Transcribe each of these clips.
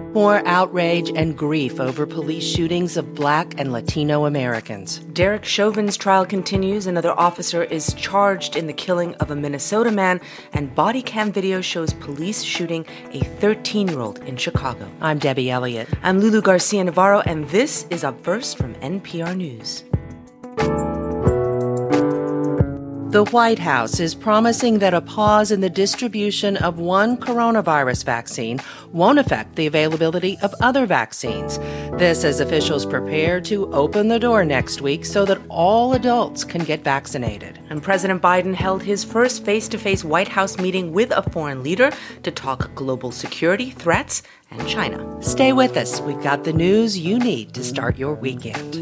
More outrage and grief over police shootings of Black and Latino Americans. Derek Chauvin's trial continues. Another officer is charged in the killing of a Minnesota man, and body cam video shows police shooting a 13-year-old in Chicago. I'm Debbie Elliott. I'm Lulu Garcia-Navarro, and this is Up First from NPR News. The White House is promising that a pause in the distribution of one coronavirus vaccine won't affect the availability of other vaccines. This as officials prepare to open the door next week so that all adults can get vaccinated. And President Biden held his first face-to-face White House meeting with a foreign leader to talk global security, threats, and China. Stay with us. We've got the news you need to start your weekend.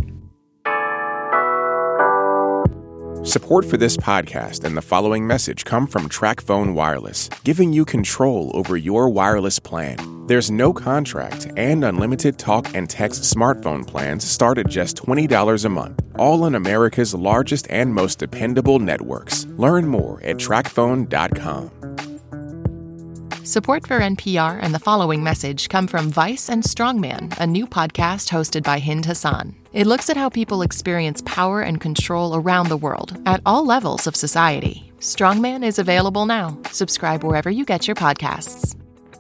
Support for this podcast and the following message come from TracFone Wireless, giving you control over your wireless plan. There's no contract and unlimited talk and text smartphone plans start at just $20 a month, all on America's largest and most dependable networks. Learn more at TracFone.com. Support for NPR and the following message come from Vice and Strongman, a new podcast hosted by Hind Hassan. It looks at how people experience power and control around the world at all levels of society. Strongman is available now. Subscribe wherever you get your podcasts.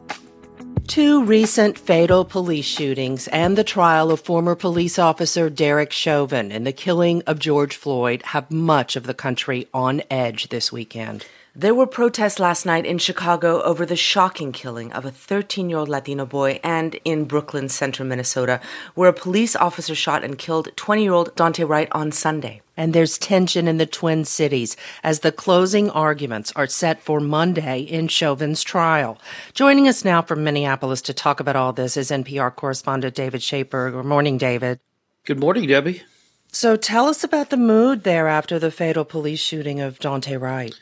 Two recent fatal police shootings and the trial of former police officer Derek Chauvin in the killing of George Floyd have much of the country on edge this weekend. There were protests last night in Chicago over the shocking killing of a 13-year-old Latino boy, and in Brooklyn Center, Minnesota, where a police officer shot and killed 20-year-old Daunte Wright on Sunday. And there's tension in the Twin Cities as the closing arguments are set for Monday in Chauvin's trial. Joining us now from Minneapolis to talk about all this is NPR correspondent David Shaper. Good morning, David. Good morning, Debbie. So tell us about the mood there after the fatal police shooting of Daunte Wright.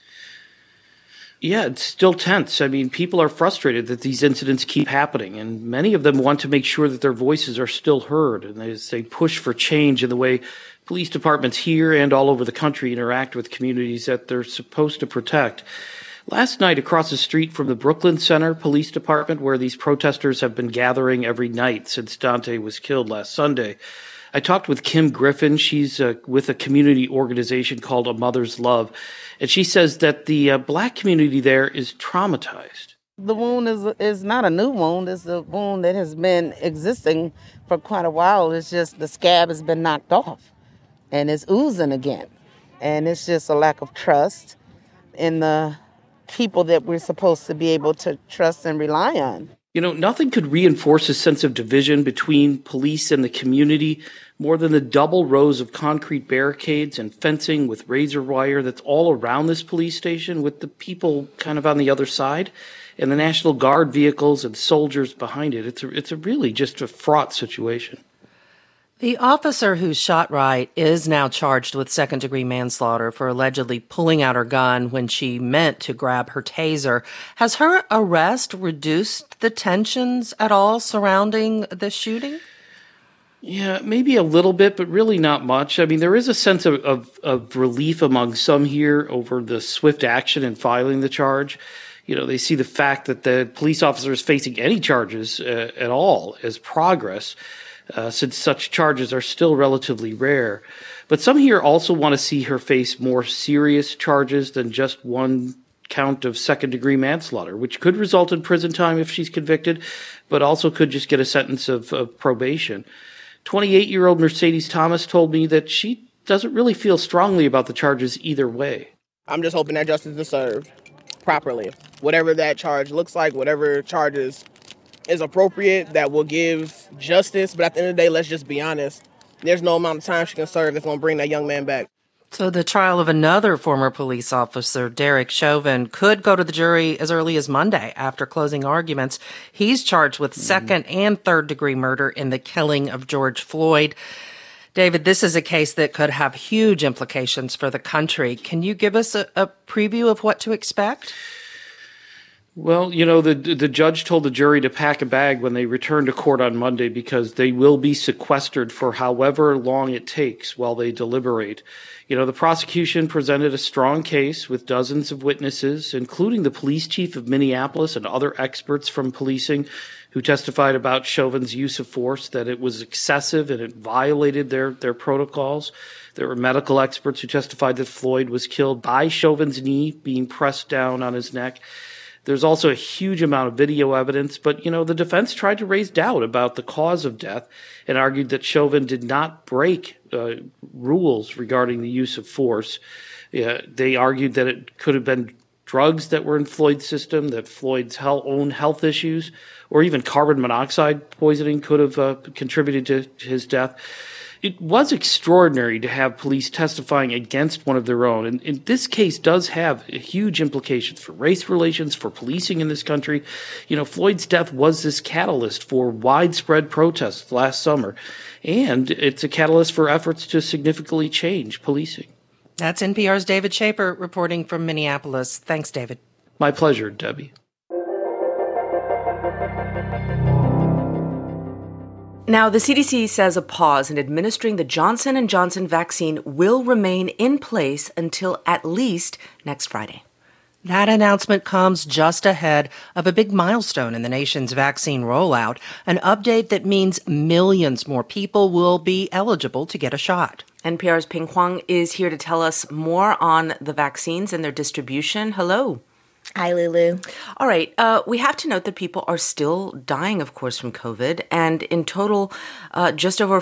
Yeah, it's still tense. I mean, people are frustrated that these incidents keep happening, and many of them want to make sure that their voices are still heard, and as they push for change in the way police departments here and all over the country interact with communities that they're supposed to protect. Last night, across the street from the Brooklyn Center Police Department, where these protesters have been gathering every night since Daunte was killed last Sunday, I talked with Kim Griffin. She's with a community organization called A Mother's Love, and she says that the Black community there is traumatized. The wound is not a new wound. It's a wound that has been existing for quite a while. It's just the scab has been knocked off, and it's oozing again. And it's just a lack of trust in the people that we're supposed to be able to trust and rely on. You know, nothing could reinforce a sense of division between police and the community more than the double rows of concrete barricades and fencing with razor wire that's all around this police station, with the people kind of on the other side and the National Guard vehicles and soldiers behind it. It's a really just a fraught situation. The officer who shot Wright is now charged with second-degree manslaughter for allegedly pulling out her gun when she meant to grab her taser. Has her arrest reduced the tensions at all surrounding the shooting? Yeah, maybe a little bit, but really not much. I mean, there is a sense of relief among some here over the swift action in filing the charge. You know, they see the fact that the police officer is facing any charges at all as progress, since such charges are still relatively rare. But some here also want to see her face more serious charges than just one count of second-degree manslaughter, which could result in prison time if she's convicted, but also could just get a sentence of probation. 28-year-old Mercedes Thomas told me that she doesn't really feel strongly about the charges either way. I'm just hoping that justice is served properly. Whatever that charge looks like, whatever charges is appropriate, that will give justice. But at the end of the day, let's just be honest. There's no amount of time she can serve that's going to bring that young man back. So the trial of another former police officer, Derek Chauvin, could go to the jury as early as Monday after closing arguments. He's charged with second and third degree murder in the killing of George Floyd. David, this is a case that could have huge implications for the country. Can you give us a preview of what to expect? Well, the judge told the jury to pack a bag when they return to court on Monday because they will be sequestered for however long it takes while they deliberate. The prosecution presented a strong case with dozens of witnesses, including the police chief of Minneapolis and other experts from policing who testified about Chauvin's use of force, that it was excessive and it violated their protocols. There were medical experts who testified that Floyd was killed by Chauvin's knee being pressed down on his neck. There's also a huge amount of video evidence, but, the defense tried to raise doubt about the cause of death and argued that Chauvin did not break rules regarding the use of force. They argued that it could have been drugs that were in Floyd's system, that Floyd's own health issues, or even carbon monoxide poisoning could have contributed to his death. It was extraordinary to have police testifying against one of their own. And this case does have huge implications for race relations, for policing in this country. Floyd's death was this catalyst for widespread protests last summer. And it's a catalyst for efforts to significantly change policing. That's NPR's David Schaper reporting from Minneapolis. Thanks, David. My pleasure, Debbie. Now, the CDC says a pause in administering the Johnson & Johnson vaccine will remain in place until at least next Friday. That announcement comes just ahead of a big milestone in the nation's vaccine rollout, an update that means millions more people will be eligible to get a shot. NPR's Ping Huang is here to tell us more on the vaccines and their distribution. Hello. Hi, Lulu. All right. We have to note that people are still dying, of course, from COVID. And in total, just over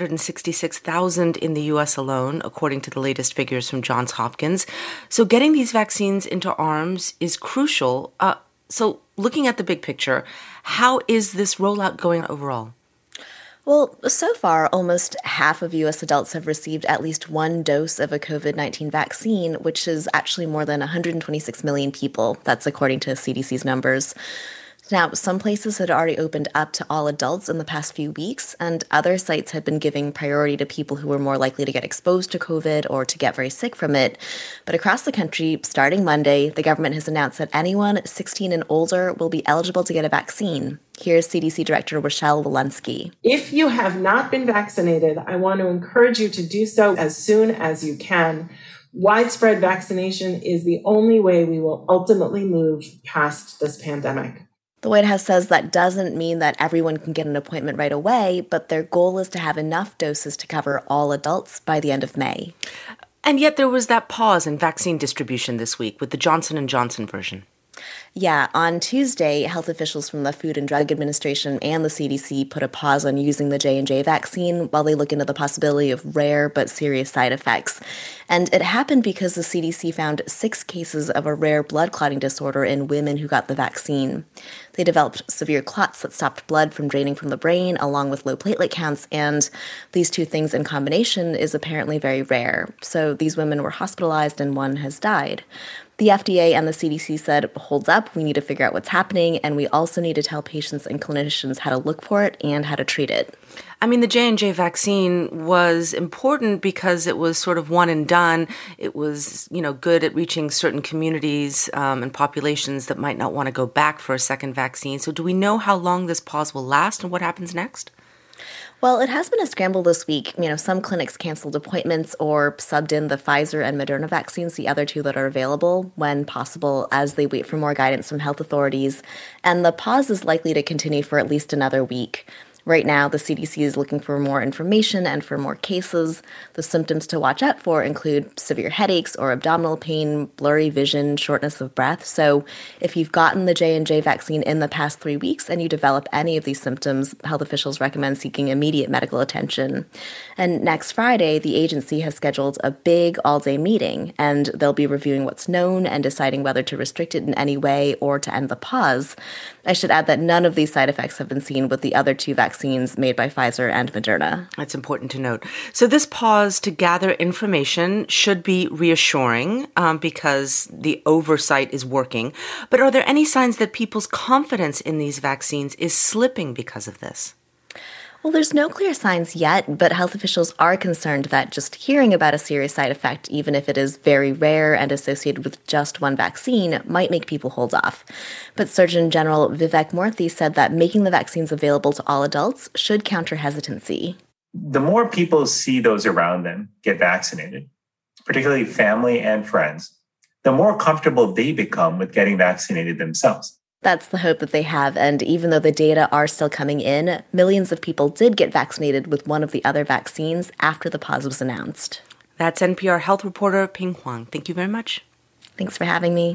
566,000 in the U.S. alone, according to the latest figures from Johns Hopkins. So getting these vaccines into arms is crucial. So looking at the big picture, how is this rollout going overall? Well, so far, almost half of U.S. adults have received at least one dose of a COVID-19 vaccine, which is actually more than 126 million people. That's according to CDC's numbers. Now, some places had already opened up to all adults in the past few weeks, and other sites had been giving priority to people who were more likely to get exposed to COVID or to get very sick from it. But across the country, starting Monday, the government has announced that anyone 16 and older will be eligible to get a vaccine. Here's CDC Director Rochelle Walensky. If you have not been vaccinated, I want to encourage you to do so as soon as you can. Widespread vaccination is the only way we will ultimately move past this pandemic. The White House says that doesn't mean that everyone can get an appointment right away, but their goal is to have enough doses to cover all adults by the end of May. And yet there was that pause in vaccine distribution this week with the Johnson & Johnson version. Yeah, on Tuesday, health officials from the Food and Drug Administration and the CDC put a pause on using the J&J vaccine while they look into the possibility of rare but serious side effects. And it happened because the CDC found 6 cases of a rare blood clotting disorder in women who got the vaccine. They developed severe clots that stopped blood from draining from the brain, along with low platelet counts, and these two things in combination is apparently very rare. So these women were hospitalized and one has died. The FDA and the CDC said, holds up, we need to figure out what's happening, and we also need to tell patients and clinicians how to look for it and how to treat it. I mean, the J&J vaccine was important because it was sort of one and done. It was, good at reaching certain communities and populations that might not want to go back for a second vaccine. So do we know how long this pause will last and what happens next? Well, it has been a scramble this week. Some clinics canceled appointments or subbed in the Pfizer and Moderna vaccines, the other two that are available, when possible, as they wait for more guidance from health authorities. And the pause is likely to continue for at least another week. Right now, the CDC is looking for more information and for more cases. The symptoms to watch out for include severe headaches or abdominal pain, blurry vision, shortness of breath. So if you've gotten the J&J vaccine in the past 3 weeks and you develop any of these symptoms, health officials recommend seeking immediate medical attention. And next Friday, the agency has scheduled a big all-day meeting, and they'll be reviewing what's known and deciding whether to restrict it in any way or to end the pause. I should add that none of these side effects have been seen with the other two vaccines made by Pfizer and Moderna. That's important to note. So this pause to gather information should be reassuring because the oversight is working. But are there any signs that people's confidence in these vaccines is slipping because of this? Well, there's no clear signs yet, but health officials are concerned that just hearing about a serious side effect, even if it is very rare and associated with just one vaccine, might make people hold off. But Surgeon General Vivek Murthy said that making the vaccines available to all adults should counter hesitancy. The more people see those around them get vaccinated, particularly family and friends, the more comfortable they become with getting vaccinated themselves. That's the hope that they have, and even though the data are still coming in, millions of people did get vaccinated with one of the other vaccines after the pause was announced. That's NPR health reporter Ping Huang. Thank you very much. Thanks for having me.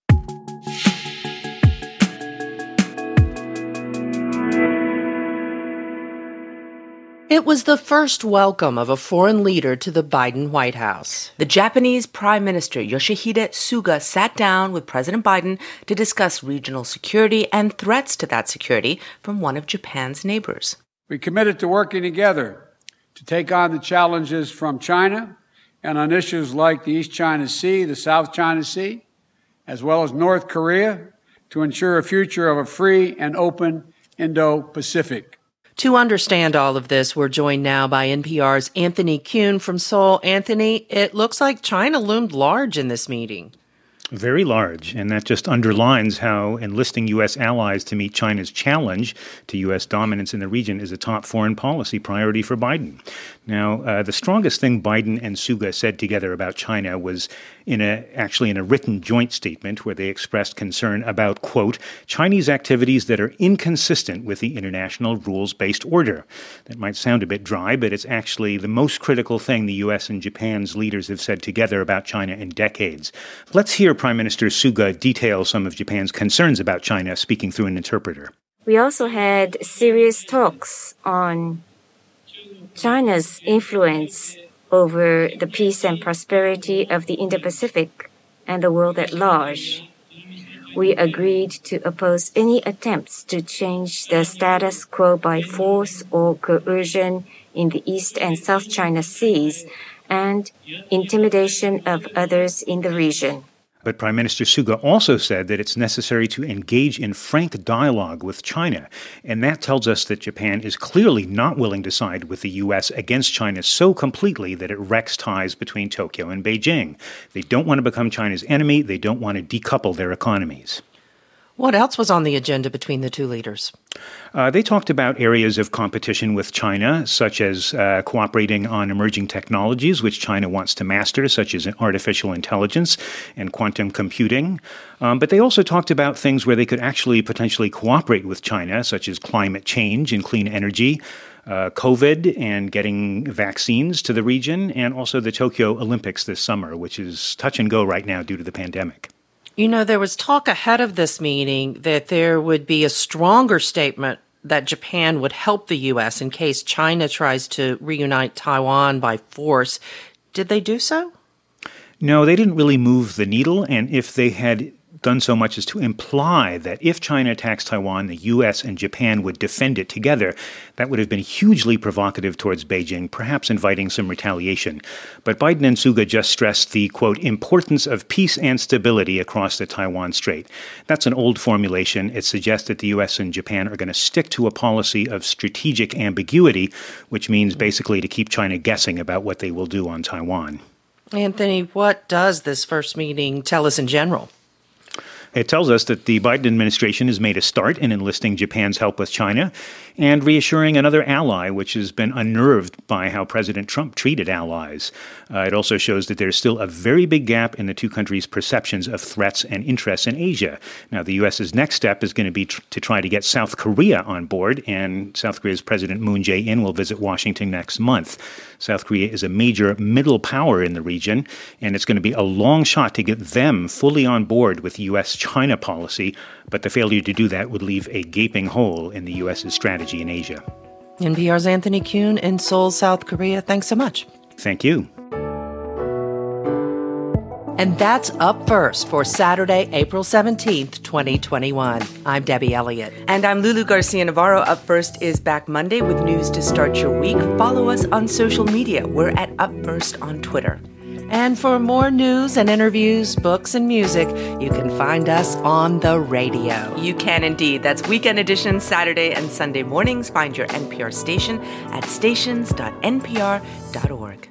It was the first welcome of a foreign leader to the Biden White House. The Japanese Prime Minister Yoshihide Suga sat down with President Biden to discuss regional security and threats to that security from one of Japan's neighbors. We committed to working together to take on the challenges from China and on issues like the East China Sea, the South China Sea, as well as North Korea, to ensure a future of a free and open Indo-Pacific. To understand all of this, we're joined now by NPR's Anthony Kuhn from Seoul. Anthony, it looks like China loomed large in this meeting. Very large, and that just underlines how enlisting U.S. allies to meet China's challenge to U.S. dominance in the region is a top foreign policy priority for Biden. Now, the strongest thing Biden and Suga said together about China was actually in a written joint statement where they expressed concern about, quote, Chinese activities that are inconsistent with the international rules-based order. That might sound a bit dry, but it's actually the most critical thing the U.S. and Japan's leaders have said together about China in decades. Let's hear Prime Minister Suga detail some of Japan's concerns about China, speaking through an interpreter. We also had serious talks on China's influence over the peace and prosperity of the Indo-Pacific and the world at large. We agreed to oppose any attempts to change the status quo by force or coercion in the East and South China Seas and intimidation of others in the region. But Prime Minister Suga also said that it's necessary to engage in frank dialogue with China. And that tells us that Japan is clearly not willing to side with the U.S. against China so completely that it wrecks ties between Tokyo and Beijing. They don't want to become China's enemy. They don't want to decouple their economies. What else was on the agenda between the two leaders? They talked about areas of competition with China, such as cooperating on emerging technologies, which China wants to master, such as artificial intelligence and quantum computing. But they also talked about things where they could actually potentially cooperate with China, such as climate change and clean energy, COVID and getting vaccines to the region, and also the Tokyo Olympics this summer, which is touch and go right now due to the pandemic. You know, there was talk ahead of this meeting that there would be a stronger statement that Japan would help the U.S. in case China tries to reunite Taiwan by force. Did they do so? No, they didn't really move the needle. And if they had done so much as to imply that if China attacks Taiwan, the U.S. and Japan would defend it together, that would have been hugely provocative towards Beijing, perhaps inviting some retaliation. But Biden and Suga just stressed the, quote, importance of peace and stability across the Taiwan Strait. That's an old formulation. It suggests that the U.S. and Japan are going to stick to a policy of strategic ambiguity, which means basically to keep China guessing about what they will do on Taiwan. Anthony, what does this first meeting tell us in general? It tells us that the Biden administration has made a start in enlisting Japan's help with China and reassuring another ally, which has been unnerved by how President Trump treated allies. It also shows that there's still a very big gap in the two countries' perceptions of threats and interests in Asia. Now, the U.S.'s next step is going to be to try to get South Korea on board, and South Korea's President Moon Jae-in will visit Washington next month. South Korea is a major middle power in the region, and it's going to be a long shot to get them fully on board with U.S.-China policy, but the failure to do that would leave a gaping hole in the U.S.'s strategy in Asia. NPR's Anthony Kuhn in Seoul, South Korea. Thanks so much. Thank you. And that's Up First for Saturday, April 17th, 2021. I'm Debbie Elliott. And I'm Lulu Garcia-Navarro. Up First is back Monday with news to start your week. Follow us on social media. We're at Up First on Twitter. And for more news and interviews, books and music, you can find us on the radio. You can indeed. That's Weekend Edition, Saturday and Sunday mornings. Find your NPR station at stations.npr.org.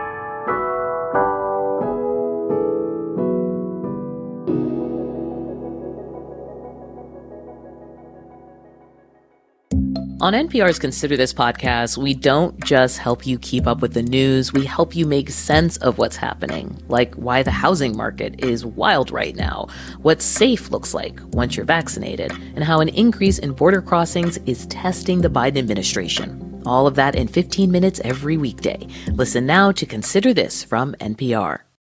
On NPR's Consider This podcast, we don't just help you keep up with the news, we help you make sense of what's happening, like why the housing market is wild right now, what safe looks like once you're vaccinated, and how an increase in border crossings is testing the Biden administration. All of that in 15 minutes every weekday. Listen now to Consider This from NPR.